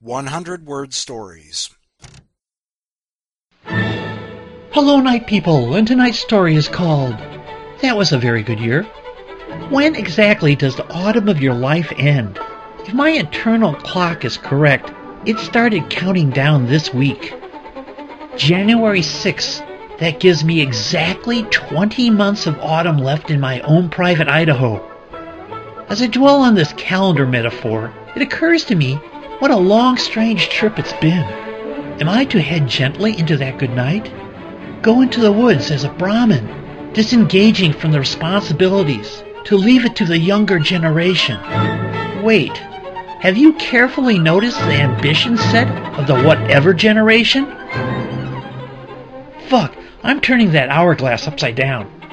100-word stories. Hello, night people, and tonight's story is called That Was a Very Good Year. When exactly does the autumn of your life end? If my internal clock is correct, it started counting down this week. January 6th. That gives me exactly 20 months of autumn left in my own private Idaho. As I dwell on this calendar metaphor, it occurs to me what a long, strange trip it's been. Am I to head gently into that good night? Go into the woods as a Brahmin, disengaging from the responsibilities, to leave it to the younger generation? Wait, have you carefully noticed the ambition set of the whatever generation? Fuck, I'm turning that hourglass upside down.